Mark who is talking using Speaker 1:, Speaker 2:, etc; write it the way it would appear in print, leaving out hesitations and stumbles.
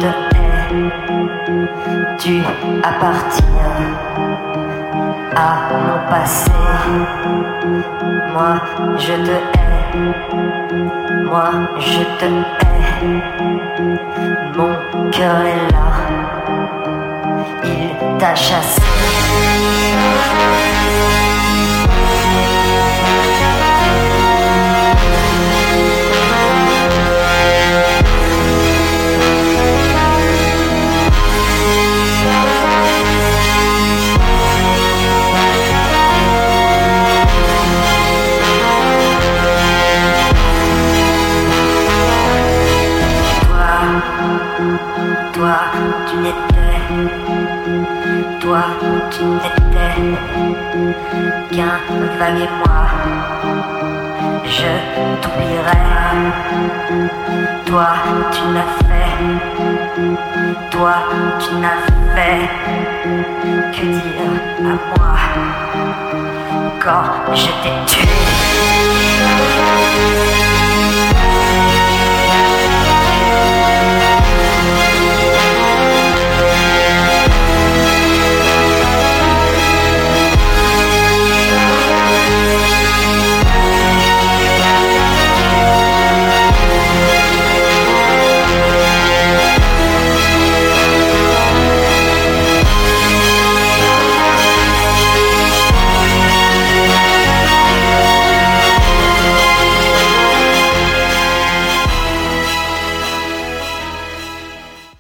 Speaker 1: te hais. Tu appartiens à mon passé. Moi, je te hais. Moi, je te hais. Mon cœur est là. Il t'a chassé. Toi, tu n'étais qu'un vague émoi. Je t'oublierai. Toi, tu n'as fait que dire à moi quand je t'ai tué.